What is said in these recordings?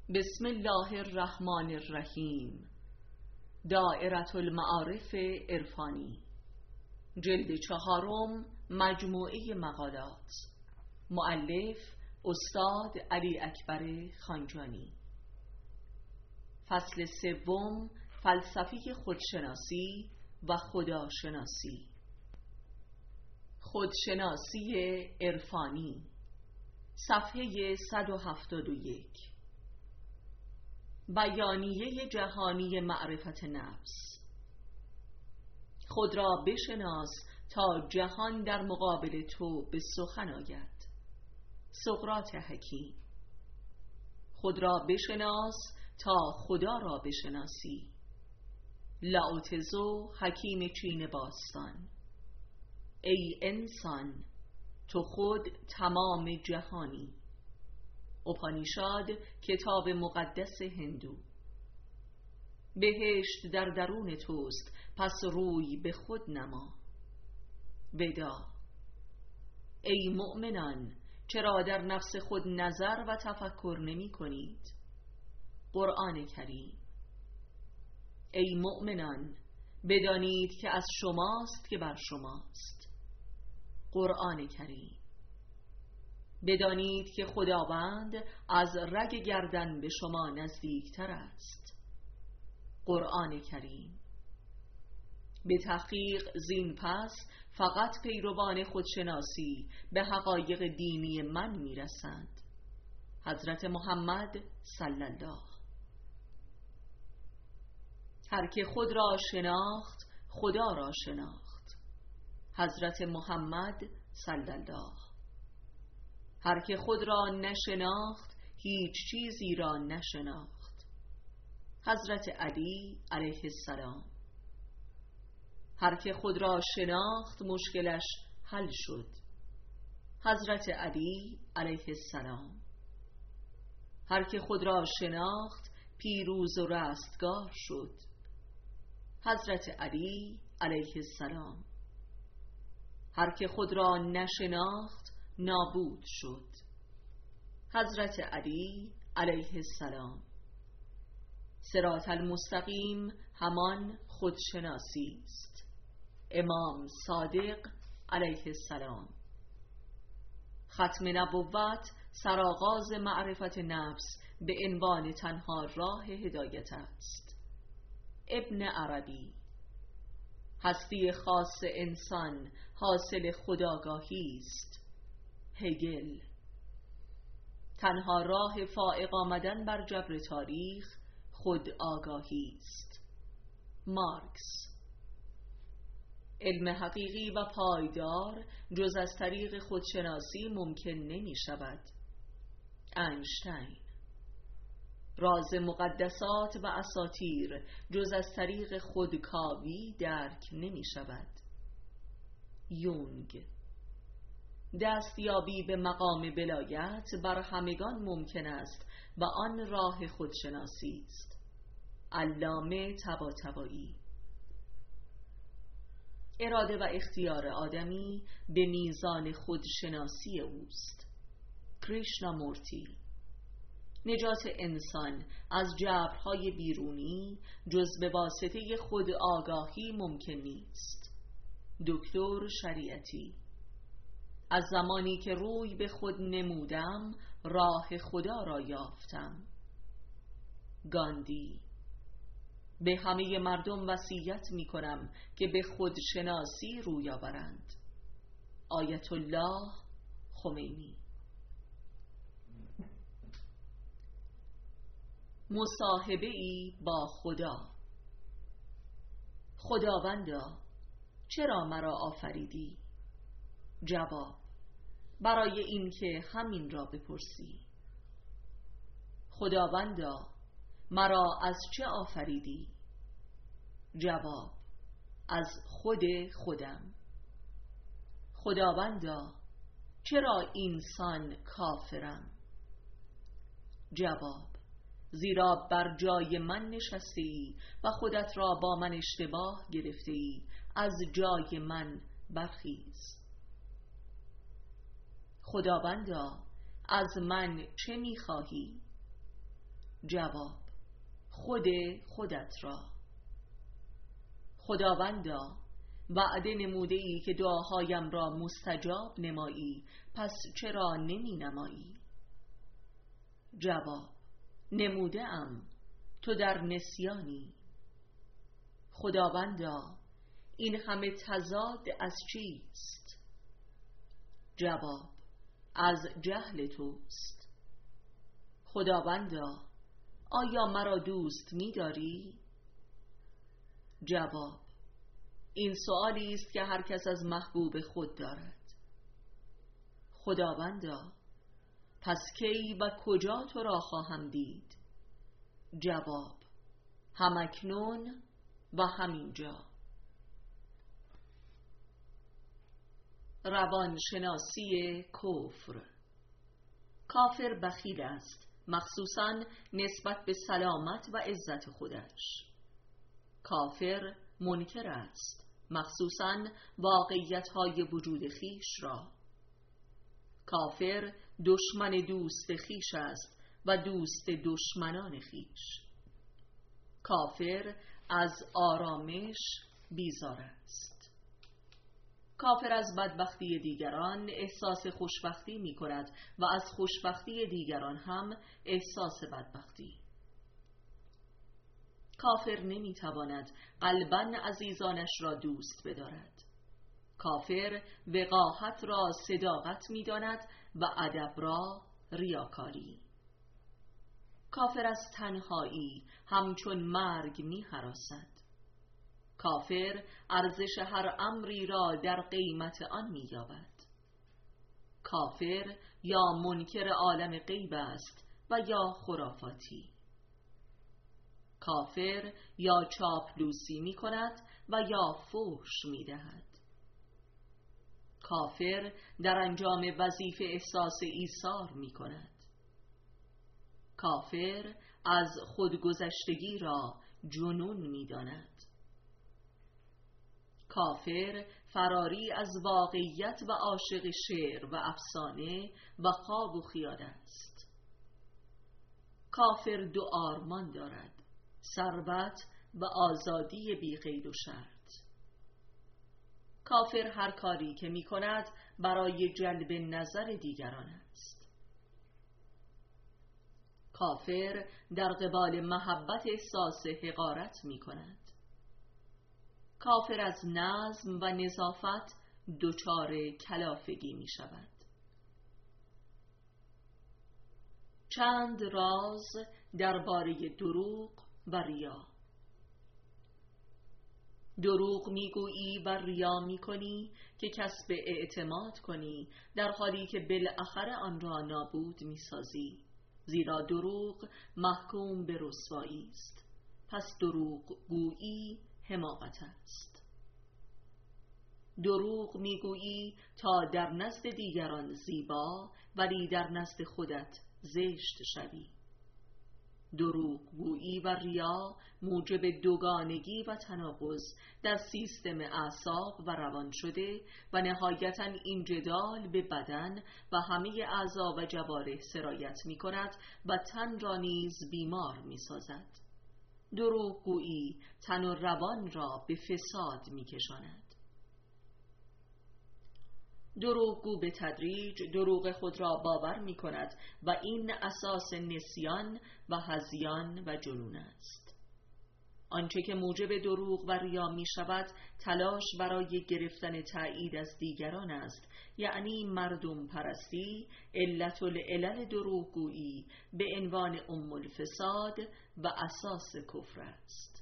بسم الله الرحمن الرحیم. دائرة المعارف عرفانی، جلد 4، مجموعه مقالات. مؤلف استاد علی اکبر خانجانی. فصل 3، فلسفه خودشناسی و خداشناسی. خودشناسی عرفانی، صفحه 171. بیانیه جهانی معرفت نفس. خود را بشناس تا جهان در مقابل تو به سخن آید. سقراط حکیم. خود را بشناس تا خدا را بشناسی. لاوتزو، حکیم چین باستان. ای انسان، تو خود تمام جهانی. اپانیشاد، کتاب مقدس هندو. بهشت در درون توست، پس روی به خود نما. ودا. ای مؤمنان، چرا در نفس خود نظر و تفکر نمی کنید؟ قرآن کریم. ای مؤمنان، بدانید که از شماست که بر شماست. قرآن کریم. بدانید که خداوند از رگ گردن به شما نزدیکتر است. قرآن کریم. به تحقیق زین پس فقط پیروان خودشناسی به حقایق دینی من میرسند. حضرت محمد صلی الله. هر که خود را شناخت، خدا را شناخت. حضرت محمد صلی الله. هر که خود را نشناخت، هیچ چیزی را نشناخت. حضرت علی علیه السلام. هر که خود را شناخت، مشکلش حل شد. حضرت علی علیه السلام. هر که خود را شناخت، پیروز و رستگار شد. حضرت علی علیه السلام. هر که خود را نشناخت، نابود شد. حضرت علی علیه السلام. صراط المستقیم همان خودشناسی است. امام صادق علیه السلام. ختم نبوت، سرآغاز معرفت نفس به عنوان تنها راه هدایت است. ابن عربی. هستی خاص انسان حاصل خودآگاهی است. هگل. تنها راه فائق آمدن بر جبر تاریخ خود آگاهی است. مارکس. علم حقیقی و پایدار جز از طریق خودشناسی ممکن نمی شود. اینشتین. راز مقدسات و اساطیر جز از طریق خودکاوی درک نمی شود. یونگ. دستیابی به مقام ولایت بر همگان ممکن است و آن راه خودشناسی است. علامه طباطبایی. اراده و اختیار آدمی به میزان خودشناسی اوست. کریشنامورتی. نجات انسان از جبرهای بیرونی جز به واسطه خود آگاهی ممکن نیست. دکتر شریعتی. از زمانی که روی به خود نمودم، راه خدا را یافتم. گاندی. به همه مردم وصیت می کنم که به خودشناسی روی آورند. آیت الله خمینی. مصاحبه ای با خدا. خداوندا، چرا مرا آفریدی؟ جواب: برای اینکه همین را بپرسی. خداوندا، مرا از چه آفریدی؟ جواب: از خودم. خداوندا، چرا اینسان کافرم؟ جواب: زیرا بر جای من نشسته ای و خودت را با من اشتباه گرفته ای. از جای من برخیز. خداوندا، از من چه می‌خواهی؟ جواب: خود خودت را. خداوندا، وعده نموده ای که دعاهایم را مستجاب نمایی، پس چرا نمی نمایی؟ جواب: نموده ام، تو در نسیانی. خداوندا، این همه تضاد از چیست؟ جواب: از جهل توست. خداوندا، آیا مرا دوست می داری؟ جواب: این سؤالی است که هر کس از محبوب خود دارد. خداوندا، پس کی و کجا تو را خواهم دید؟ جواب: همکنون و همینجا. روانشناسی کفر. کافر بخیل است، مخصوصاً نسبت به سلامت و عزت خودش. کافر منکر است، مخصوصاً واقعیت‌های وجود خیش را. کافر دشمن دوست خیش است و دوست دشمنان خیش. کافر از آرامش بیزار است. کافر از بدبختی دیگران احساس خوشبختی می کند و از خوشبختی دیگران هم احساس بدبختی. کافر نمی تواند قلباً عزیزانش را دوست بدارد. کافر وقاحت را صداقت می داند و ادب را ریاکاری. کافر از تنهایی همچون مرگ می هراسد. کافر ارزش هر امری را در قیمت آن می یابد. کافر یا منکر عالم غیب است و یا خرافاتی. کافر یا چاپلوسی می کند و یا فحش می دهد. کافر در انجام وظیفه احساس ایثار می کند. کافر از خودگذشتگی را جنون می داند. کافر فراری از واقعیت و عاشق شعر و افسانه و خواب و خیال است. کافر دو آرمان دارد: ثروت و آزادی بی قید و شرط. کافر هر کاری که می کند برای جلب نظر دیگران است. کافر در قبال محبت احساس حقارت می کند. کافر از نظم و نظافت دچار کلافگی می شود. چند راز درباره دروغ و ریا. دروغ میگویی و ریا میکنی که کسب اعتماد کنی، در حالی که بالاخره آن را نابود میسازی، زیرا دروغ محکوم به رسوایی است. پس دروغ گویی حماقت است. دروغ میگویی تا در نزد دیگران زیبا ولی در نزد خودت زشت شوی. دروغ گویی و ریا موجب دوگانگی و تناقض در سیستم اعصاب و روان شده و نهایتاً این جدال به بدن و همه اعضا و جوارح سرایت می کند و تن را نیز بیمار می سازد. دروغ گویی تن و روان را به فساد می کشاند. دروغگو به تدریج دروغ خود را باور می کند و این اساس نسیان و هذیان و جنون است. آنچه که موجب دروغ و ریا می شود تلاش برای گرفتن تأیید از دیگران است، یعنی مردم پرستی. علت العلل دروغگویی به عنوان ام الفساد و اساس کفر است.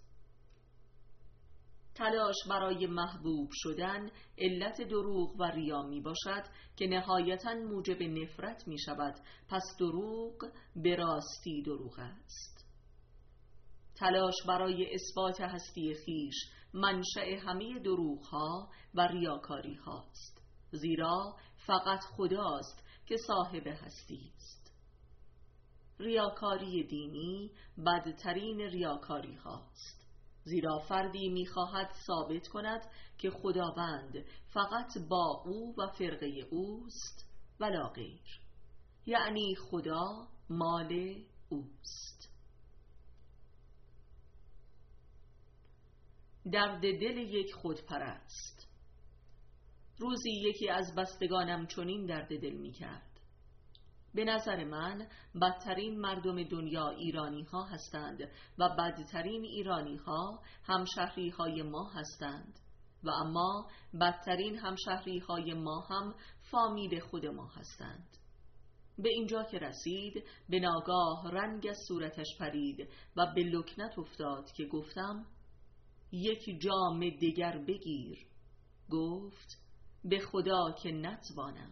تلاش برای محبوب شدن علت دروغ و ریا می باشد که نهایتاً موجب نفرت می شود. پس دروغ به راستی دروغ است. تلاش برای اثبات هستی خیش منشأ همه دروغ ها و ریاکاری هاست، زیرا فقط خداست که صاحب هستی است. ریاکاری دینی بدترین ریاکاری هاست، زیرا فردی می‌خواهد ثابت کند که خداوند فقط با او و فرقه اوست ولا غیر، یعنی خدا مال اوست. درد دل یک خودپرست. روزی یکی از بستگانم چنین درد دل می کرد: به نظر من بدترین مردم دنیا ایرانی ها هستند و بدترین ایرانی ها همشهری های ما هستند و اما بدترین همشهری های ما هم فامیل خود ما هستند. به اینجا که رسید به ناگاه رنگ از صورتش پرید و به لکنت افتاد که گفتم: یک جام دیگر بگیر. گفت: به خدا که نتوانم.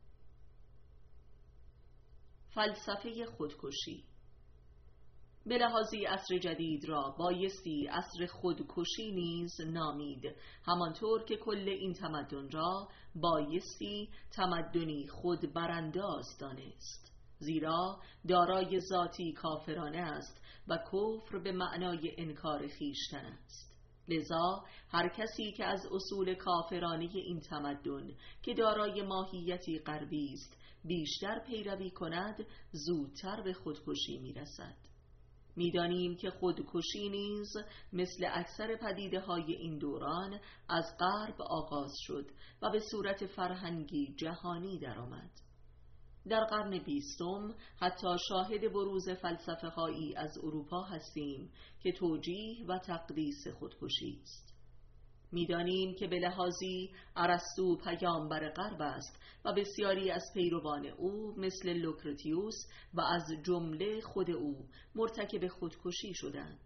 فلسفه خودکشی. به لحاظی عصر جدید را بایستی عصر خودکشی نیز نامید، همانطور که کل این تمدن را بایستی تمدنی خود برانداز دانست، زیرا دارای ذاتی کافرانه است و کفر به معنای انکار خویشتن است. لذا هر کسی که از اصول کافرانه این تمدن که دارای ماهیتی غربی است بیشتر پیروی کند، زودتر به خودکشی میرسد. میدانیم که خودکشی نیز مثل اکثر پدیده های این دوران از غرب آغاز شد و به صورت فرهنگی جهانی درآمد. در قرن 20 حتی شاهد بروز فلسفه هایی از اروپا هستیم که توجیه و تقدیس خودکشی است. میدانیم که به لحاظی ارسطو پیامبر غرب است و بسیاری از پیروان او مثل لوکرتیوس و از جمله خود او مرتکب خودکشی شدند.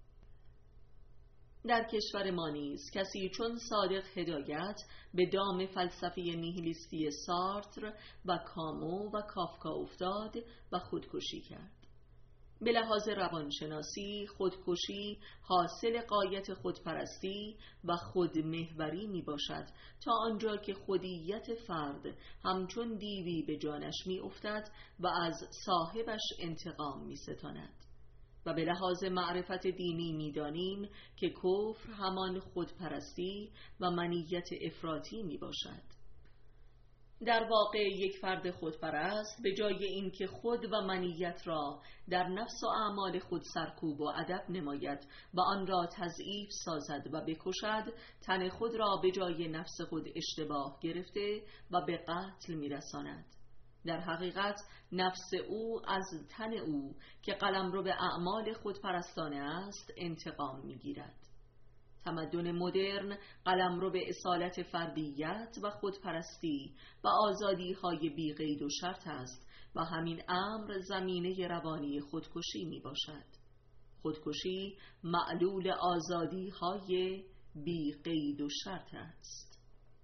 در کشور ما نیز کسی چون صادق هدایت به دام فلسفه نیهیلیستی سارتر و کامو و کافکا افتاد و خودکشی کرد. به لحاظ روانشناسی خودکشی حاصل غایت خودپرستی و خودمحوری می باشد تا آنجا که خودیت فرد همچون دیوی به جانش می افتد و از صاحبش انتقام می ستاند. و به لحاظ معرفت دینی می دانیم که کفر همان خودپرستی و منیت افراطی می باشد. در واقع یک فرد خودپرست به جای اینکه خود و منیت را در نفس و اعمال خود سرکوب و ادب نماید و آن را تضعیف سازد و بکشد، تن خود را به جای نفس خود اشتباه گرفته و به قتل میرساند. در حقیقت نفس او از تن او که قلمرو به اعمال خودپرستانه است انتقام میگیرد. تمدن مدرن قلمرو به اصالت فردیت و خودپرستی و آزادی های بی قید و شرط است و همین امر زمینه روانی خودکشی می باشد. خودکشی معلول آزادی های بی قید و شرط است.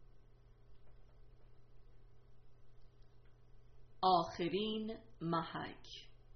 آخرین محک.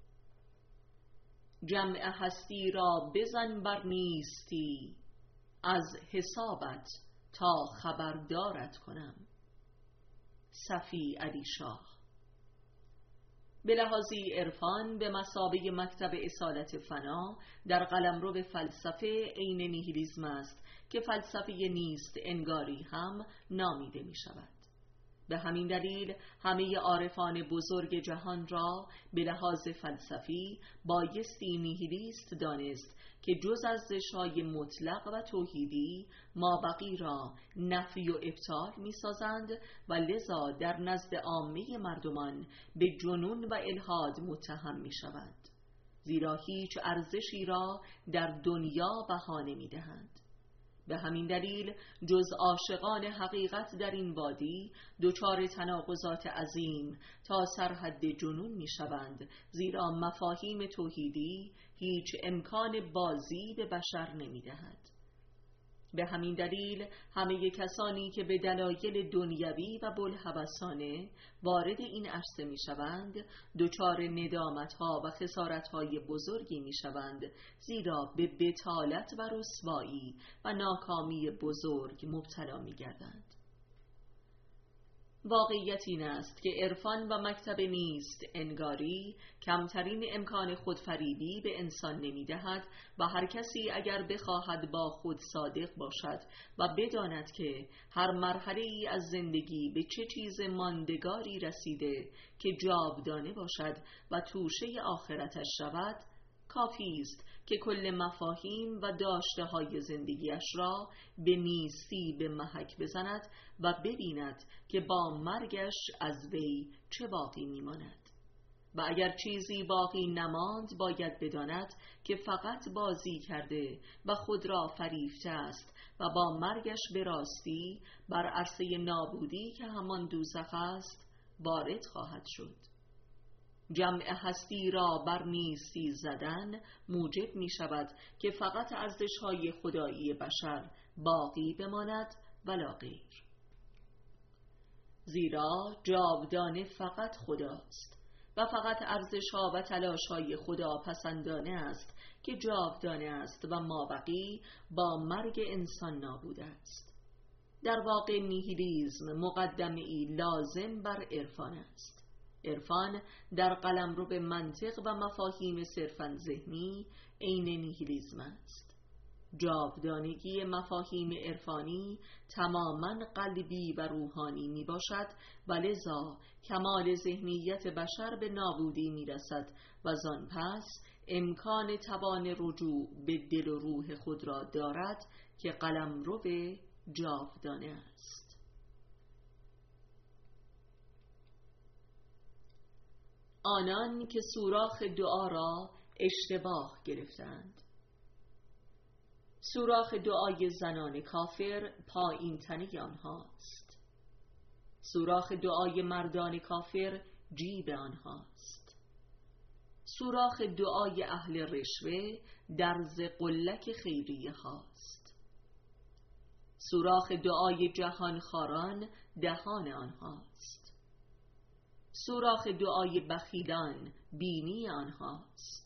جمع هستی را بزن بر نیستی، از حسابت تا خبردارت کنم. صفی علی شاه. به لحاظی عرفان به مثابه مکتب اصالت فنا در قلمرو فلسفه عین نیهیلیسم است که فلسفه نیست انگاری هم نامیده می شود. به همین دلیل همه عارفان بزرگ جهان را به لحاظ فلسفی بایستی نیهیلیست دانست که جز از زشای مطلق و توحیدی مابقی را نفی و ابطال می سازند و لذا در نزد عامه مردمان به جنون و الحاد متهم می شوند، زیرا هیچ ارزشی را در دنیا بها نمی دهند. به همین دلیل جز عاشقان حقیقت در این وادی دچار تناقضات عظیم تا سرحد جنون می شوند، زیرا مفاهیم توحیدی هیچ امکان بازی به بشر نمی دهد. به همین دلیل همه کسانی که به دلایل دنیوی و بوالهوسانه وارد این عرصه می شوند دچار ندامت ها و خسارت های بزرگی می شوند، زیرا به بطالت و رسوایی و ناکامی بزرگ مبتلا می گردند. واقعیت این است که عرفان و مکتب نیست انگاری کمترین امکان خودفریبی به انسان نمی دهد و هر کسی اگر بخواهد با خود صادق باشد و بداند که هر مرحله ای از زندگی به چه چیز ماندگاری رسیده که جاودانه باشد و توشه آخرتش شود، کافی است که کل مفاهیم و داشته های زندگیش را به نیستی به محک بزند و ببیند که با مرگش از وی چه باقی میماند. و اگر چیزی باقی نماند باید بداند که فقط بازی کرده و خود را فریفته است و با مرگش به راستی بر عرصه نابودی که همان دوزخ است وارد خواهد شد. جمع هستی را بر نیستی زدن موجب می شود که فقط ارزش‌های خدایی بشر باقی بماند ولا غیر. زیرا جاودانه فقط خداست و فقط ارزش‌ها و تلاش‌های خدا پسندانه است که جاودانه است و مابقی با مرگ انسان نابود است. در واقع نیهیلیسم مقدمه‌ای لازم بر عرفان است. عرفان در قلمرو به منطق و مفاهیم صرفاً ذهنی عین نیهیلیسم است. جاودانگی مفاهیم عرفانی تماماً قلبی و روحانی می باشد و لذا کمال ذهنیت بشر به نابودی می رسد و زان پس امکان توان رجوع به دل و روح خود را دارد که قلمرو جاودانه است. آنان که سوراخ دعا را اشتباه گرفتند. سوراخ دعای زنان کافر پایین تنه آنهاست. سوراخ دعای مردان کافر جیب آنهاست. سوراخ دعای اهل رشوه درز قلک خیریه هاست. سوراخ دعای جهانخواران دهان آنهاست. سوراخ دعای بخیلان بینی آنهاست.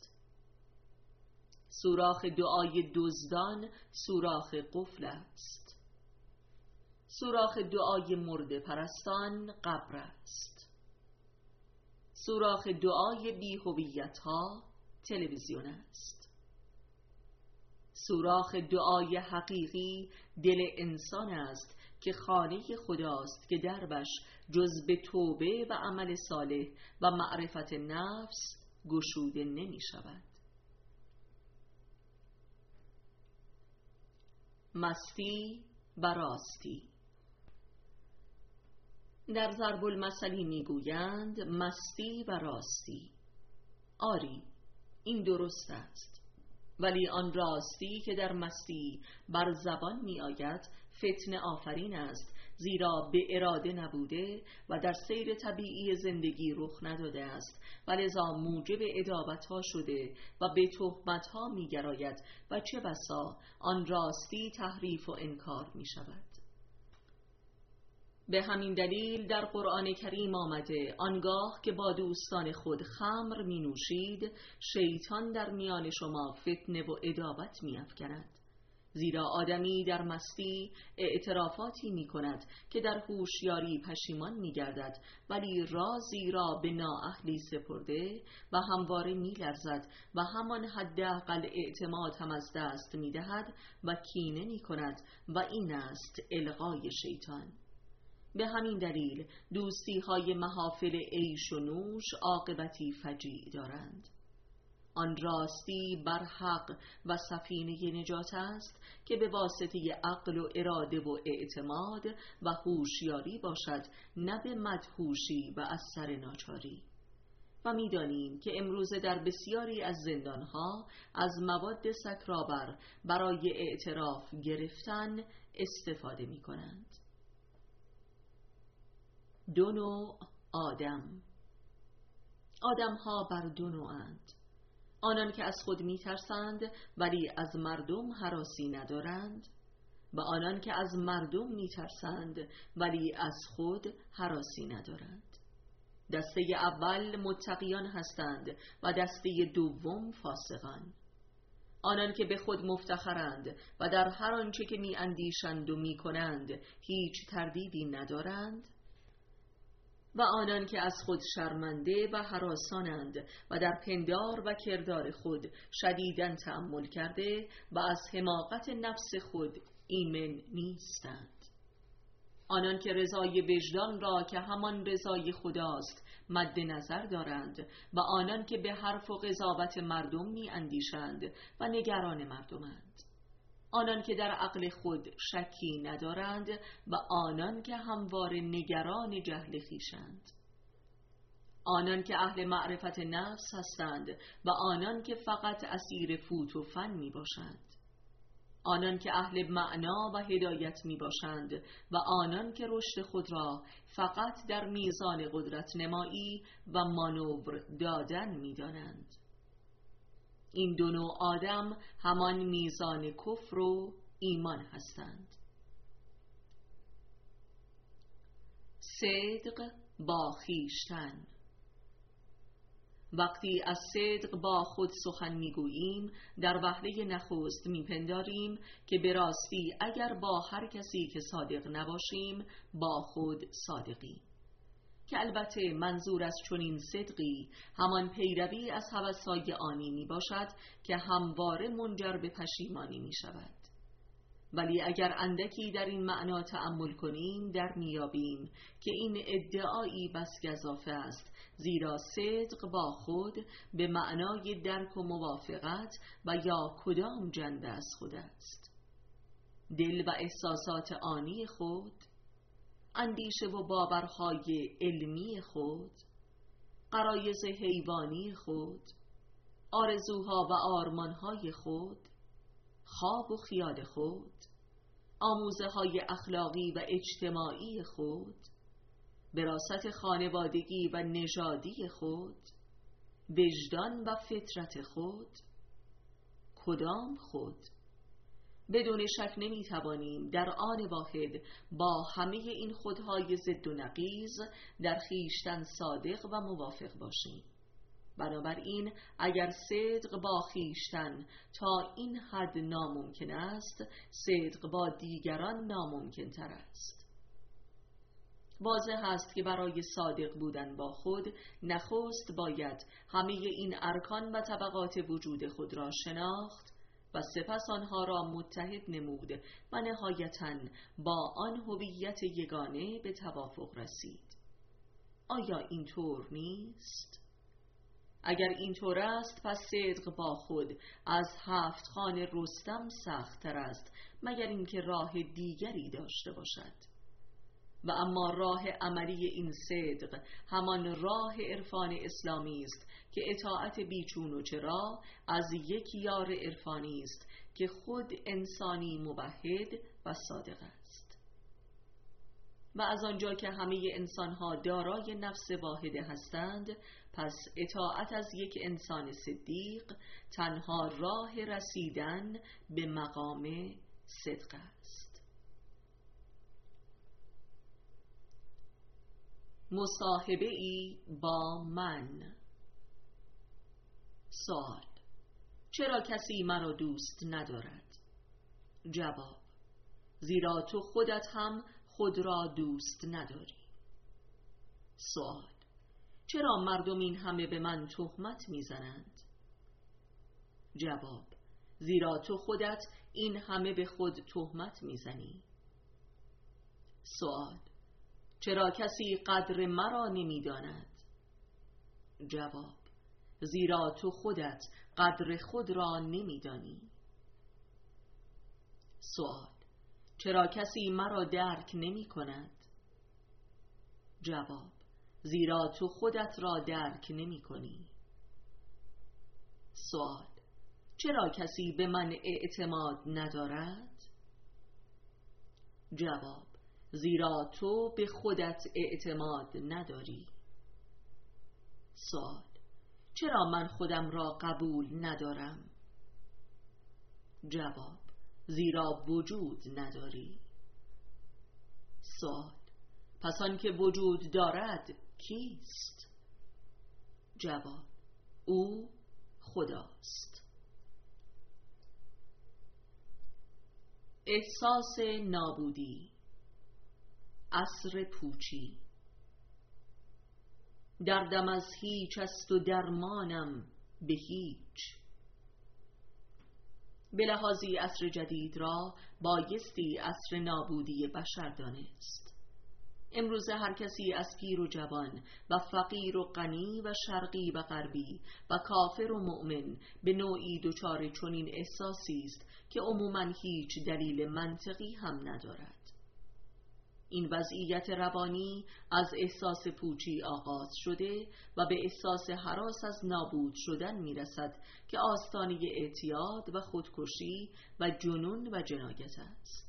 سوراخ دعای دزدان سوراخ قفل است. سوراخ دعای مرده پرستان قبر است. سوراخ دعای بی‌هویت ها تلویزیون است. سوراخ دعای حقیقی دل انسان است که خانه خداست که دربش جز به توبه و عمل صالح و معرفت نفس گشوده نمی شود. مستی و راستی. در ضرب المثل میگویند مستی و راستی. آری این درست است، ولی آن راستی که در مستی بر زبان می آید فتنه آفرین است، زیرا به اراده نبوده و در سیر طبیعی زندگی رخ نداده است و لذا موجب ادابت‌ها شده و به تهمت‌ها می‌گراید و چه بسا آن راستی تحریف و انکار می شود. به همین دلیل در قرآن کریم آمده آنگاه که با دوستان خود خمر می نوشید شیطان در میان شما فتنه و ادابت می افکند. زیرا آدمی در مستی اعترافاتی می کند که در هوشیاری پشیمان می گردد، ولی رازی را به نااهلی سپرده و همواره می لرزد و همان حداقل اعتماد هم از دست می دهد و کینه می کند و این است الغای شیطان. به همین دلیل دوستی های محافل عیش و نوش عاقبتی فجیع دارند. آن راستی بر حق و سفینه نجات است که به واسطه عقل و اراده و اعتماد و هوشیاری باشد، نه به مدهوشی و از سر ناچاری. و می‌دانیم که امروزه در بسیاری از زندانها از مواد سکرآور برای اعتراف گرفتن استفاده می‌کنند. دو نوع آدم‌ها بر دو نوعند: آنان که از خود می‌ترسند ولی از مردم هراسی ندارند، و آنان که از مردم می‌ترسند ولی از خود هراسی ندارند. دسته اول متقیان هستند و دسته دوم فاسقان. آنان که به خود مفتخرند و در هر آنچه که می‌اندیشند و می‌کنند هیچ تردیدی ندارند، و آنان که از خود شرمنده و هراسانند و در پندار و کردار خود شدیداً تأمل کرده و از حماقت نفس خود ایمن نیستند. آنان که رضای وجدان را که همان رضای خداست مد نظر دارند و آنان که به حرف و قضاوت مردم می اندیشند و نگران مردمند، آنان که در عقل خود شکی ندارند و آنان که همواره نگران جهل خویشند، آنان که اهل معرفت نفس هستند و آنان که فقط اسیر فوت و فن می باشند، آنان که اهل معنا و هدایت می باشند و آنان که رشد خود را فقط در میزان قدرت نمایی و مانور دادن می دانند. این دو نوع آدم همان میزان کفر و ایمان هستند. صدق با خویشتن. وقتی از صدق با خود سخن میگوییم در وهله نخست میپنداریم که به راستی اگر با هر کسی که صادق نباشیم با خود صادقیم، که البته منظور از چنین صدقی همان پیروی از هوس‌های آنی می باشد که همواره منجر به پشیمانی می شود. ولی اگر اندکی در این معنا تأمل کنیم در میابیم که این ادعایی بس گزافه است، زیرا صدق با خود به معنای درک و موافقت و یا کدام جنبه از خود است: دل و احساسات آنی خود، اندیشه و باورهای علمی خود، غرایز حیوانی خود، آرزوها و آرمانهای خود، خواب و خیال خود، آموزه های اخلاقی و اجتماعی خود، وراثت خانوادگی و نژادی خود، وجدان و فطرت خود. کدام خود؟ بدون شک نمیتوانیم در آن واحد با همه این خودهای ضد و نقیض در خویشتن صادق و موافق باشیم. بنابراین اگر صدق با خویشتن تا این حد ناممکن است، صدق با دیگران ناممکن تر است. واضح است که برای صادق بودن با خود نخست باید همه این ارکان و طبقات وجود خود را شناخت و سپس آنها را متحد نمود و نهایتاً با آن هویت یگانه به توافق رسید. آیا اینطور نیست؟ اگر اینطور است پس صدق با خود از 7 خوان رستم سخت تر است، مگر اینکه راه دیگری داشته باشد. و اما راه عملی این صدق همان راه عرفان اسلامی است که اطاعت بیچون و چرا از یک یار عرفانی است که خود انسانی موحد و صادق است. و از آنجا که همه انسانها دارای نفس واحده هستند، پس اطاعت از یک انسان صدیق تنها راه رسیدن به مقام صدق است. مصاحبه ای با من. سوال: چرا کسی مرا دوست ندارد؟ جواب: زیرا تو خودت هم خود را دوست نداری. سوال: چرا مردم این همه به من تهمت میزنند؟ جواب: زیرا تو خودت این همه به خود تهمت میزنی. سوال: چرا کسی قدر مرا نمیداند؟ جواب: زیرا تو خودت قدر خود را نمیدانی. سوال: چرا کسی مرا درک نمی کند؟ جواب: زیرا تو خودت را درک نمی کنی. سوال: چرا کسی به من اعتماد ندارد؟ جواب: زیرا تو به خودت اعتماد نداری. سوال: چرا من خودم را قبول ندارم؟ جواب: زیرا وجود نداری. سوال: پس آن که وجود دارد کیست؟ جواب: او خداست. احساس نابودی. عصر پوچی. دردم از هیچ است و درمانم به هیچ. به لحاظی عصر جدید را بایستی عصر نابودی بشر دانست. امروزه هر کسی از پیر و جوان و فقیر و غنی و شرقی و غربی و کافر و مؤمن به نوعی دچار چنین احساسی است که عموماً هیچ دلیل منطقی هم ندارد. این وضعیت روانی از احساس پوچی آغاز شده و به احساس هراس از نابود شدن میرسد که آستانه اعتیاد و خودکشی و جنون و جنایت است.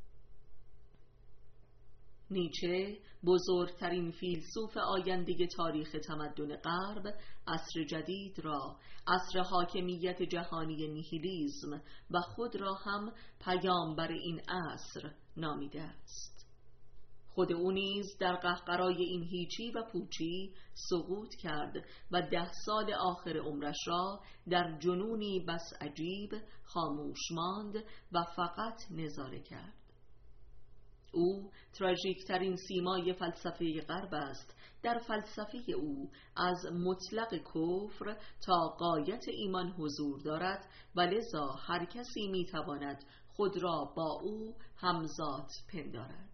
نیچه، بزرگترین فیلسوف آینده تاریخ تمدن غرب، عصر جدید را عصر حاکمیت جهانی نیهیلیسم و خود را هم پیامبر این عصر نامیده است. خود او نیز در قهقرای این هیچی و پوچی سقوط کرد و 10 سال آخر عمرش را در جنونی بس عجیب خاموش ماند و فقط نظاره کرد. او تراژیکترین سیمای فلسفه غرب است. در فلسفه او از مطلق کفر تا غایت ایمان حضور دارد و لذا هر کسی میتواند خود را با او همزاد پندارد.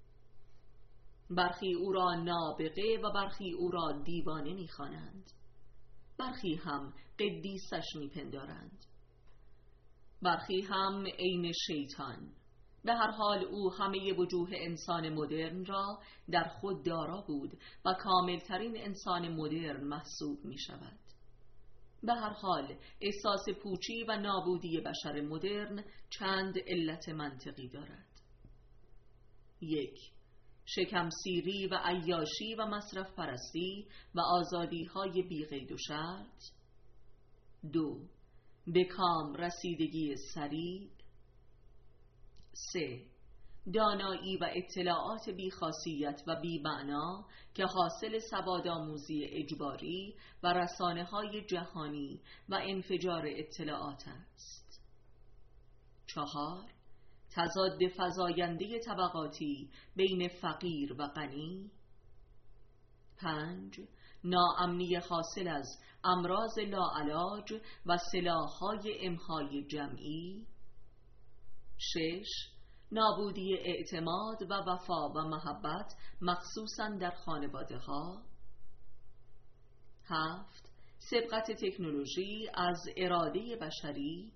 برخی او را نابغه و برخی او را دیوانه می‌خوانند. برخی هم قدیسش میپندارند، برخی هم عین شیطان. به هر حال او همه وجوه انسان مدرن را در خود دارا بود و کاملترین انسان مدرن محسوب می شود. به هر حال احساس پوچی و نابودی بشر مدرن چند علت منطقی دارد. 1. شکمسیری و عیاشی و مصرف پرستی و آزادی های بی قید و شرط. 2. به کام رسیدگی سریع. 3. دانایی و اطلاعات بی‌خاصیت و بی‌معنا که حاصل سوادآموزی اجباری و رسانه‌های جهانی و انفجار اطلاعات است. 4. تضاد فزاینده طبقاتی بین فقیر و غنی. 5. ناامنی حاصل از امراض لاعلاج و سلاح‌های امحای جمعی. 6. نابودی اعتماد و وفا و محبت مخصوصاً در خانواده ها. 7. سبقت تکنولوژی از اراده بشری.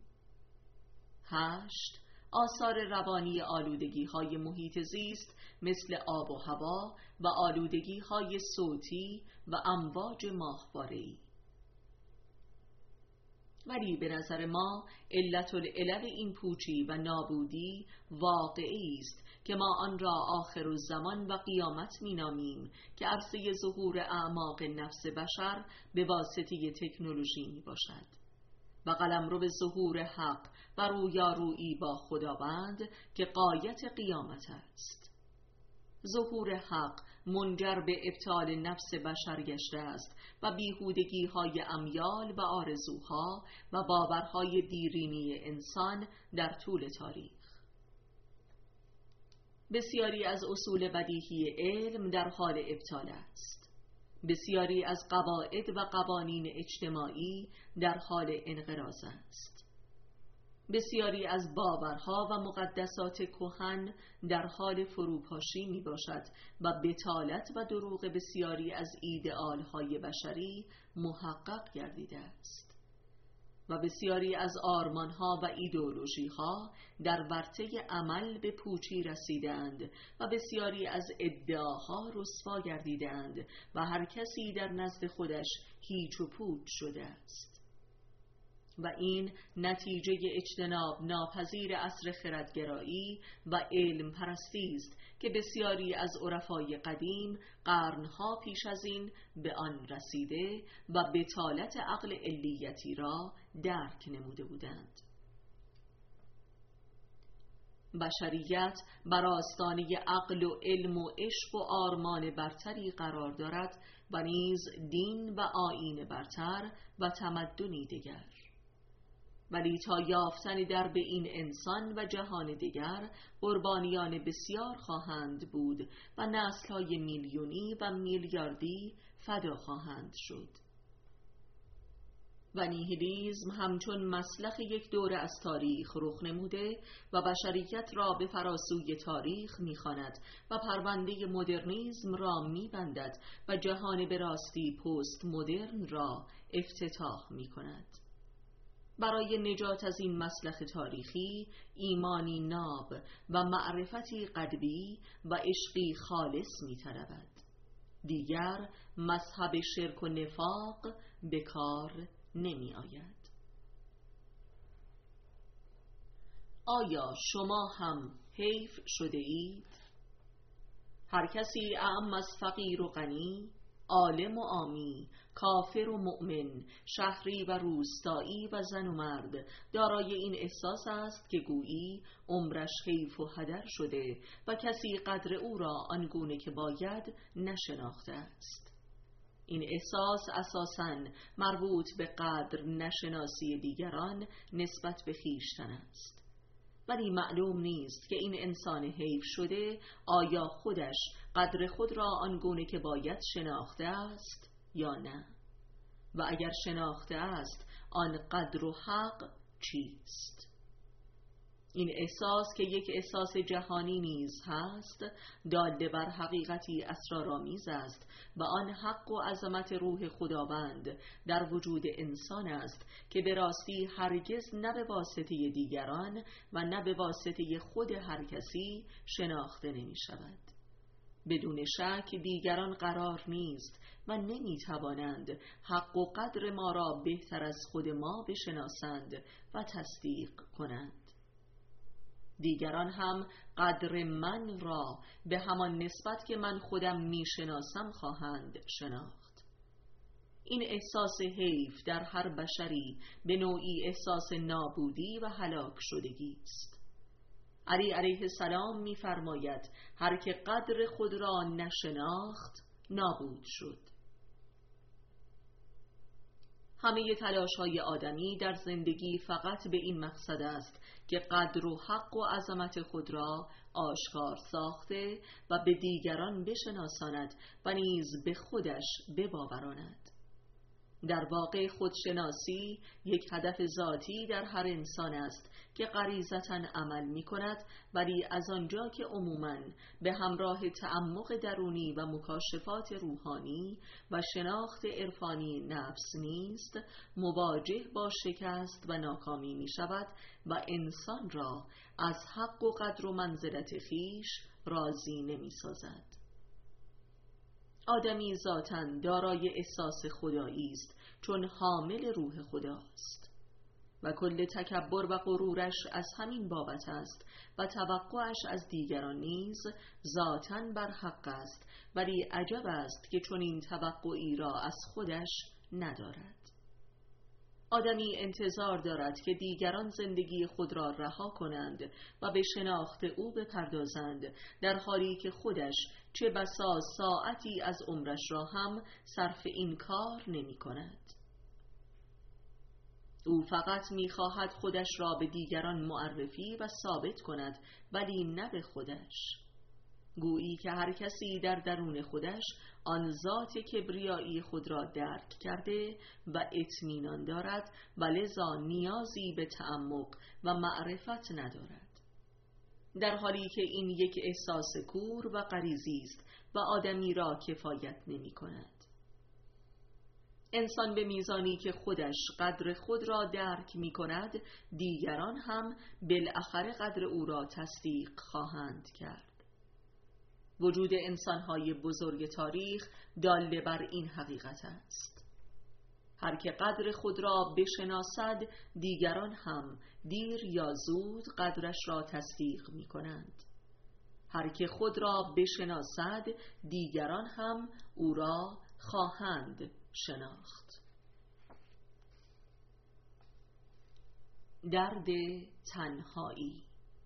8. آثار روانی آلودگی های محیط زیست مثل آب و هوا و آلودگی های صوتی و امواج ماهواره‌ای. ولی به نظر ما علت العلل این پوچی و نابودی واقعی است که ما آن را آخرالزمان و قیامت می‌نامیم که عرصه ظهور اعماق نفس بشر به واسطه تکنولوژی میباشد و قلمرو ظهور حق و رویارویی با خداوند که غایت قیامت است. ظهور حق منجر به ابطال نفس بشر گشته است و بیهودگی های امیال و آرزوها و باورهای دیرینی انسان در طول تاریخ. بسیاری از اصول بدیهی علم در حال ابطال است. بسیاری از قواعد و قوانین اجتماعی در حال انقراض است. بسیاری از باورها و مقدسات کهن در حال فروپاشی می باشد و بتالت و دروغ بسیاری از ایدئالهای بشری محقق گردیده است و بسیاری از آرمانها و ایدئولوژیها در ورطه عمل به پوچی رسیدند و بسیاری از ادعاها رسوا گردیدند و هر کسی در نزد خودش هیچ و پوچ شده است. و این نتیجه اجتناب ناپذیر عصر خردگرایی و علم پرستی است که بسیاری از عرفای قدیم قرنها پیش از این به آن رسیده و بتالت عقل علیتی را درک نموده بودند. بشریت بر آستانه عقل و علم و عشق و آرمان برتری قرار دارد و نیز دین و آیین برتر و تمدنی دیگر. ولی تا یافتن درب این انسان و جهان دیگر قربانیان بسیار خواهند بود و نسل‌های میلیونی و میلیاردی فدا خواهند شد. و نیهیلیسم همچون مسلخ یک دوره از تاریخ رخ نموده و بشریت را به فراسوی تاریخ می‌خواند و پرونده مدرنیسم را می‌بندد و جهان به راستی پست مدرن را افتتاح می‌کند. برای نجات از این مسلخ تاریخی ایمانی ناب و معرفتی قلبی و عشقی خالص می‌طلبد. دیگر مذهب شرک و نفاق به کار نمی آید. آیا شما هم حیف شده اید؟ هر کسی اعم از فقیر و غنی، عالم و عامی، کافر و مؤمن، شهری و روستایی و زن و مرد دارای این احساس است که گویی عمرش حیف و هدر شده و کسی قدر او را آنگونه که باید نشناخته است. این احساس اساساً مربوط به قدر نشناسی دیگران نسبت به خویشتن است، ولی معلوم نیست که این انسان حیف شده آیا خودش قدر خود را آنگونه که باید شناخته است یا نه، و اگر شناخته است آن قدر و حق چیست؟ این احساس که یک احساس جهانی نیز هست داده بر حقیقتی اسرارآمیز است و آن حق و عظمت روح خداوند در وجود انسان است که به راستی هرگز نه به واسطه دیگران و نه به واسطه خود هر کسی شناخته نمی شود. بدون شک دیگران قرار نیست و نمی توانند حق و قدر ما را بهتر از خود ما بشناسند و تصدیق کنند. دیگران هم قدر من را به همان نسبت که من خودم می شناسم خواهند شناخت. این احساس حیف در هر بشری به نوعی احساس نابودی و هلاک شدگی است. علی علیه السلام می فرماید هر که قدر خود را نشناخت نابود شد. همه تلاش‌های آدمی در زندگی فقط به این مقصد است که قدر و حق و عظمت خود را آشکار ساخته و به دیگران بشناساند و نیز به خودش بباوراند. در واقع خودشناسی یک هدف ذاتی در هر انسان است که غریزتاً عمل می کند، ولی از آنجا که عموماً به همراه تعمق درونی و مکاشفات روحانی و شناخت عرفانی نفس نیست، مواجه با شکست و ناکامی می شود و انسان را از حق و قدر و منزلت خویش راضی نمی سازد. آدمی ذاتاً دارای احساس خدایی است چون حامل روح خداست و کل تکبر و غرورش از همین بابت است و توقعش از دیگران نیز ذاتاً بر حق است، ولی عجب است که چون این توقعی را از خودش ندارد. آدمی انتظار دارد که دیگران زندگی خود را رها کنند و به شناخت او بپردازند، در حالی که خودش چه بسا ساعتی از عمرش را هم صرف این کار نمی کند. او فقط می خواهد خودش را به دیگران معرفی و ثابت کند، ولی نه به خودش. گویی که هر کسی در درون خودش آن ذات کبریایی خود را درک کرده و اطمینان دارد و لذا نیازی به تعمق و معرفت ندارد، در حالی که این یک احساس کور و غریزی است و آدمی را کفایت نمی کند. انسان به میزانی که خودش قدر خود را درک می کند، دیگران هم بالاخره قدر او را تصدیق خواهند کرد. وجود انسان‌های بزرگ تاریخ داله بر این حقیقت است. هر که قدر خود را بشناسد، دیگران هم دیر یا زود قدرش را تصدیق می کنند. هر که خود را بشناسد، دیگران هم او را خواهند شناخت. درد تنهایی.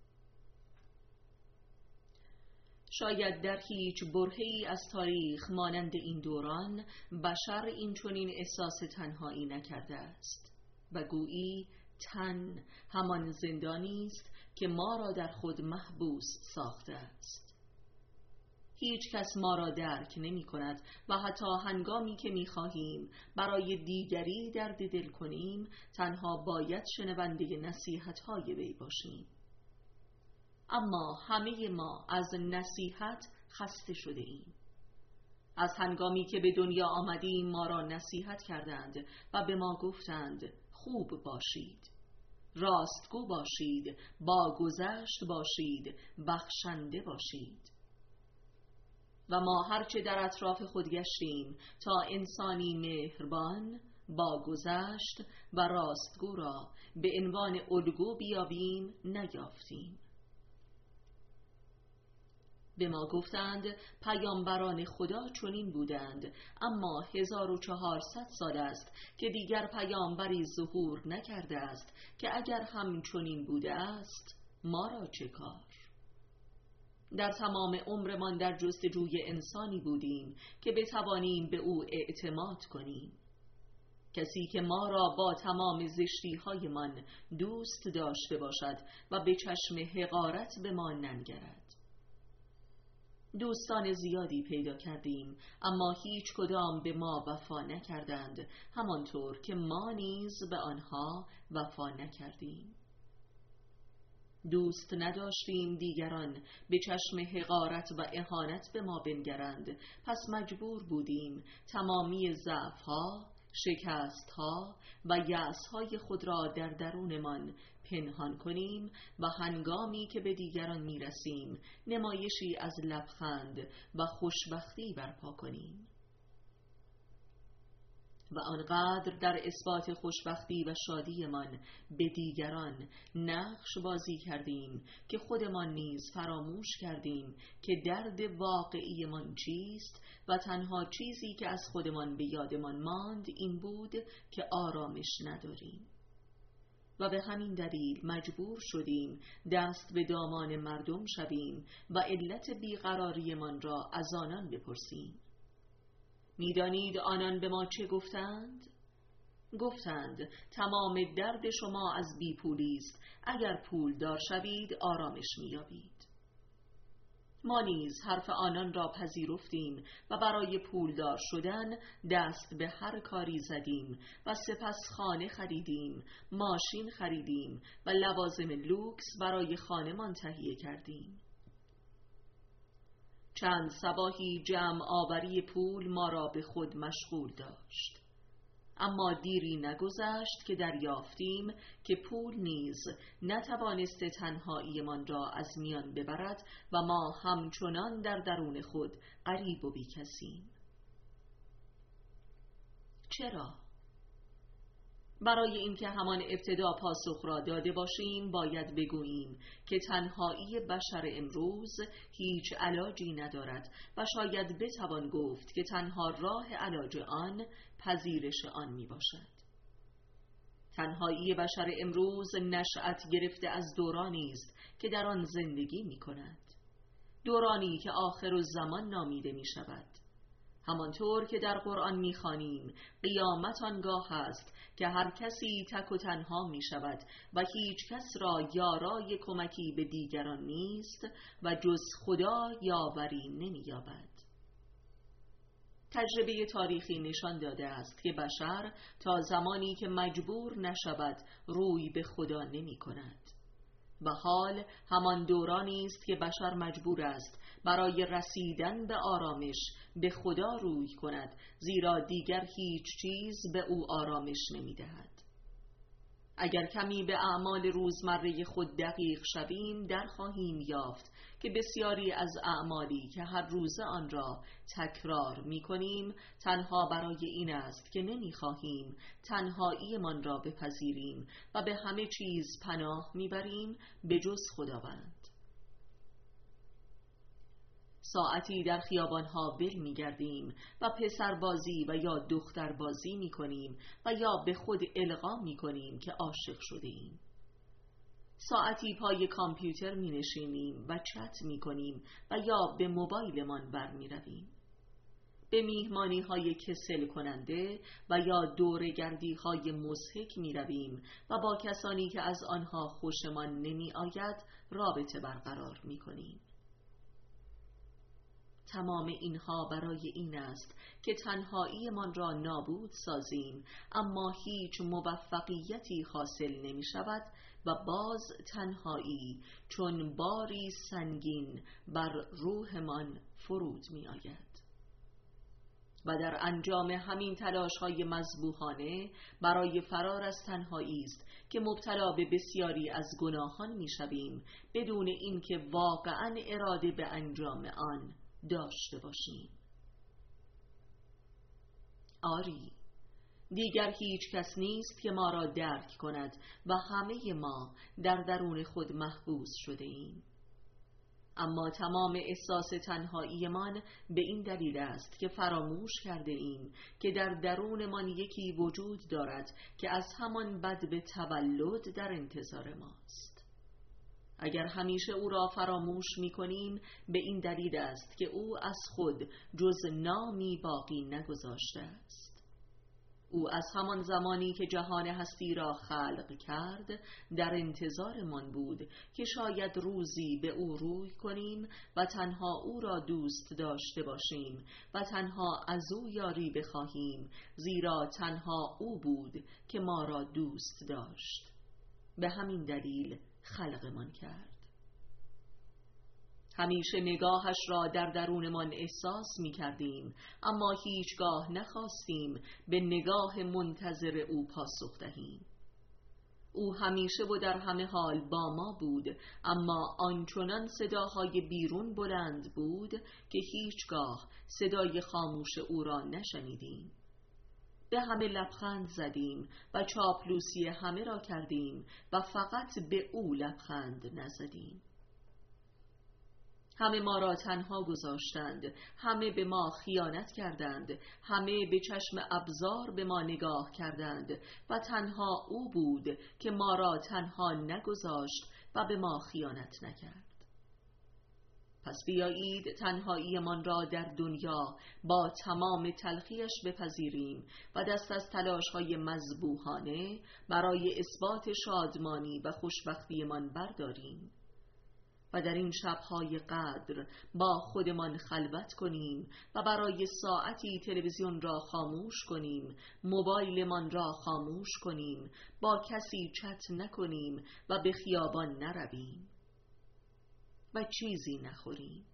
شاید در هیچ برهه‌ای از تاریخ مانند این دوران بشر این چنین احساس تنهایی نکرده است و گویی تن همان زندانی است که ما را در خود محبوس ساخته است. هیچ کس ما را درک نمی کند و حتی هنگامی که می خواهیم برای دیگری درد دل کنیم تنها باید شنونده نصیحت‌های وی باشیم. اما همه ما از نصیحت خسته شده ایم. از هنگامی که به دنیا آمدیم ما را نصیحت کردند و به ما گفتند خوب باشید، راستگو باشید، با گذشت باشید، بخشنده باشید. و ما هرچه در اطراف خود گشتیم تا انسانی مهربان، با گذشت و راستگو را به عنوان الگو بیابیم نیافتیم. به ما گفتند پیامبران خدا چنین بودند، اما 1400 سال است که دیگر پیامبری ظهور نکرده است که اگر هم چنین بوده است ما را چه کار؟ در تمام عمرمان در جستجوی انسانی بودیم که بتوانیم به او اعتماد کنیم، کسی که ما را با تمام زشتی‌هایمان دوست داشته باشد و به چشم حقارت به ما ننگرد. دوستان زیادی پیدا کردیم اما هیچ کدام به ما وفا نکردند، همانطور که ما نیز به آنها وفا نکردیم. دوست نداشتیم دیگران به چشم حقارت و اهانت به ما بنگرند، پس مجبور بودیم تمامی ضعف‌ها، شکست‌ها و یأس‌های خود را در درونمان پنهان کنیم و هنگامی که به دیگران می‌رسیم نمایشی از لبخند و خوشبختی برپا کنیم. و آنقدر در اثبات خوشبختی و شادیمان به دیگران نقش بازی کردیم که خودمان نیز فراموش کردیم که درد واقعیمان چیست و تنها چیزی که از خودمان به یادمان ماند این بود که آرامش نداریم. و به همین دلیل مجبور شدیم دست به دامان مردم شویم و علت بیقراریمان را از آنان بپرسیم. می‌دانید آنان به ما چه گفتند؟ گفتند تمام درد شما از بیپولی است، اگر پول دار شوید آرامش می‌یابید. ما نیز حرف آنان را پذیرفتیم و برای پولدار شدن دست به هر کاری زدیم و سپس خانه خریدیم، ماشین خریدیم و لوازم لوکس برای خانه‌مان تهیه کردیم. چند صباحی جمع آوری پول ما را به خود مشغول داشت، اما دیری نگذشت که دریافتیم که پول نیز نتوانسته تنهاییمان را از میان ببرد و ما همچنان در درون خود غریب و بی‌کسیم. چرا؟ برای اینکه همان ابتدا پاسخ را داده باشیم باید بگوییم که تنهایی بشر امروز هیچ علاجی ندارد و شاید بتوان گفت که تنها راه علاج آن پذیرش آن می باشد. تنهایی بشر امروز نشأت گرفته از دورانی است که در آن زندگی می کند، دورانی که آخرالزمان نامیده می شود. همانطور که در قرآن می‌خوانیم قیامت آنگاه است که هر کسی تک و تنها می شود و هیچ کس را یارای کمکی به دیگران نیست و جز خدا یاوری نمی‌یابد. تجربه تاریخی نشان داده است که بشر تا زمانی که مجبور نشود روی به خدا نمی کند و حال همان دورانی است که بشر مجبور است برای رسیدن به آرامش به خدا روی کند، زیرا دیگر هیچ چیز به او آرامش نمی دهد. اگر کمی به اعمال روزمره خود دقیق شویم در خواهیم یافت که بسیاری از اعمالی که هر روز آن را تکرار می کنیم تنها برای این است که نمی خواهیم تنهایی من را بپذیریم و به همه چیز پناه می بریم به جز خداوند. ساعتی در خیابانها ول می گردیم و پسر بازی و یا دختر بازی می کنیم و یا به خود القا می کنیم که عاشق شده ایم. ساعتی پای کامپیوتر می نشینیم و چت می کنیم و یا به موبایلمان بر می رویم. به میهمانی های کسل کننده و یا دورگردی های مضحک می رویم و با کسانی که از آنها خوشمان نمی آید رابطه برقرار می کنیم. تمام اینها برای این است که تنهایی من را نابود سازیم، اما هیچ موفقیتی حاصل نمی شود و باز تنهایی چون باری سنگین بر روح من فرود می آید. و در انجام همین تلاش‌های مذبوحانه برای فرار از تنهایی است که مبتلا به بسیاری از گناهان می‌شویم بدون اینکه واقعاً اراده به انجام آن داشته باشیم. آری، دیگر هیچ کس نیست که ما را درک کند و همه ما در درون خود محبوس شده ایم. اما تمام احساس تنهاییمان به این دلیل است که فراموش کرده ایم که در درونمان یکی وجود دارد که از همان بدو تولد در انتظار ماست. اگر همیشه او را فراموش می کنیم به این دلیل است که او از خود جز نامی باقی نگذاشته است. او از همان زمانی که جهان هستی را خلق کرد در انتظار من بود که شاید روزی به او روی کنیم و تنها او را دوست داشته باشیم و تنها از او یاری بخواهیم، زیرا تنها او بود که ما را دوست داشت. به همین دلیل خلقمان کرد. همیشه نگاهش را در درونمان احساس می کردیم، اما هیچگاه نخواستیم به نگاه منتظر او پاسخ دهیم. او همیشه و در همه حال با ما بود، اما آنچنان صداهای بیرون بلند بود که هیچگاه صدای خاموش او را نشنیدیم. به همه لبخند زدیم و چاپلوسی همه را کردیم و فقط به او لبخند نزدیم. همه ما را تنها گذاشتند، همه به ما خیانت کردند، همه به چشم ابزار به ما نگاه کردند و تنها او بود که ما را تنها نگذاشت و به ما خیانت نکرد. پس بیایید تنهایی من را در دنیا با تمام تلخیش بپذیریم و دست از تلاش‌های مذبوحانه برای اثبات شادمانی و خوشبختی من برداریم و در این شب‌های قدر با خودمان خلوت کنیم و برای ساعتی تلویزیون را خاموش کنیم، موبایلمان را خاموش کنیم، با کسی چت نکنیم و به خیابان نرویم و چیزی نخوریم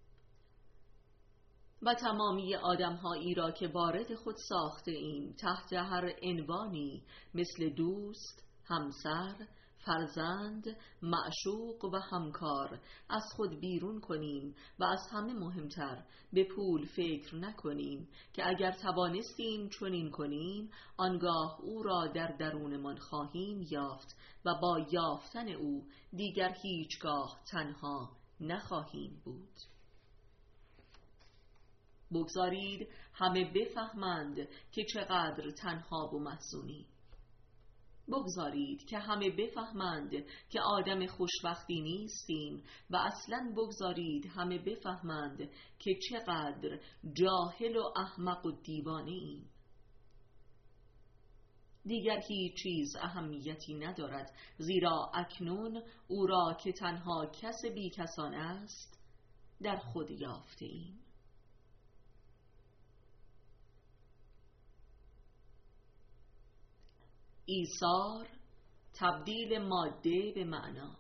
و تمامی آدم‌هایی را که وارد خود ساخته ایم تحت هر عنوانی مثل دوست، همسر، فرزند، معشوق و همکار از خود بیرون کنیم و از همه مهمتر به پول فکر نکنیم که اگر توانستیم چنین کنیم آنگاه او را در درونمان خواهیم یافت و با یافتن او دیگر هیچگاه تنها نخواهیم بود. بگذارید همه بفهمند که چقدر تنها و محزونی. بگذارید که همه بفهمند که آدم خوشبختی نیستیم و اصلاً بگذارید همه بفهمند که چقدر جاهل و احمق و دیوانه ایم. دیگر هیچ چیز اهمیتی ندارد، زیرا اکنون او را که تنها کس بی کسان است در خود یافته ایم. ایثار، تبدیل ماده به معنا.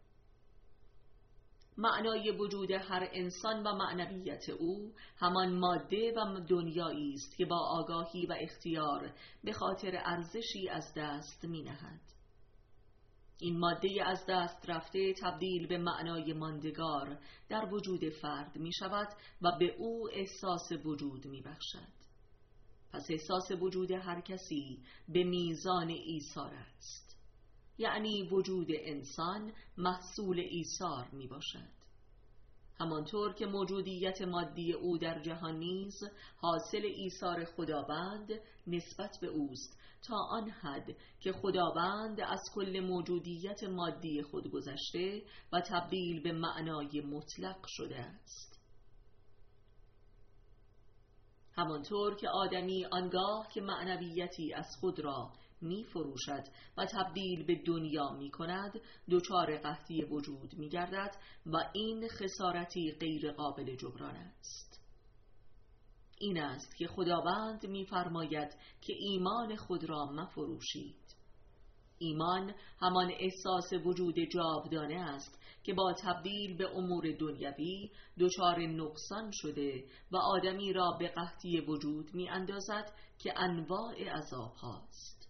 معنای وجود هر انسان و معنویت او همان ماده و دنیایی است که با آگاهی و اختیار به خاطر ارزشی از دست می نهد. این ماده از دست رفته تبدیل به معنای ماندگار در وجود فرد می شود و به او احساس وجود می بخشد. پس احساس وجود هر کسی به میزان ایثار است، یعنی وجود انسان محصول ایثار می باشد. همانطور که موجودیت مادی او در جهان نیز حاصل ایثار خداوند نسبت به اوست، تا آن حد که خداوند از کل موجودیت مادی خود گذشته و تبدیل به معنای مطلق شده است. همانطور که آدمی آنگاه که معنویتی از خود را می فروشد و تبدیل به دنیا می کند دچار قحطی وجود می گردد و این خسارتی غیر قابل جبران است. این است که خداوند می‌فرماید که ایمان خود را مفروشید. ایمان همان احساس وجود جاودانه است که با تبدیل به امور دنیوی دچار نقصان شده و آدمی را به قحطی وجود می‌اندازد که انواع عذاب هاست.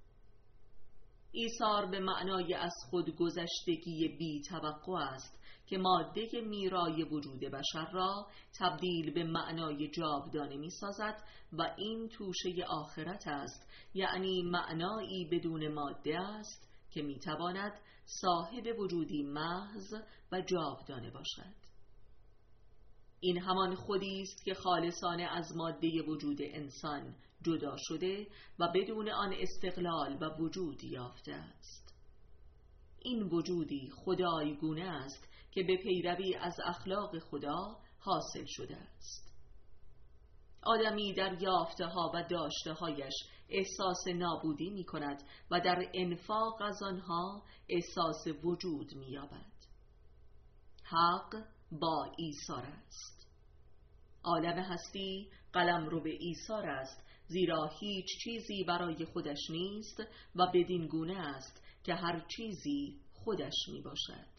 ایثار به معنای از خود گذشتگی بی توقع است که ماده میرای وجود بشر را تبدیل به معنای جاودانه می سازد و این توشه آخرت است، یعنی معنایی بدون ماده است که می تواند صاحب وجودی محض و جاودانه باشد. این همان خودی است که خالصانه از ماده وجود انسان جدا شده و بدون آن استقلال و وجود یافته است. این وجودی خدایگونه است که به پیروی از اخلاق خدا حاصل شده است. آدمی در یافته ها و داشته هایش احساس نابودی می کند و در انفاق از آنها احساس وجود می یابد. حق با ایثار است. عالم هستی قلمرو به ایثار است، زیرا هیچ چیزی برای خودش نیست و بدین گونه است که هر چیزی خودش می باشد.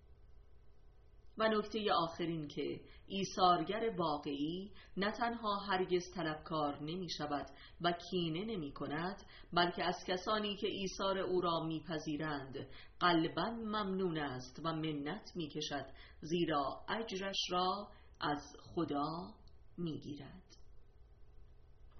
و نکته آخرین که ایثارگر واقعی نه تنها هرگز طلبکار نمی شود و کینه نمی کند، بلکه از کسانی که ایثار او را می پذیرند قلباً ممنون است و منت می کشد، زیرا اجرش را از خدا می گیرد.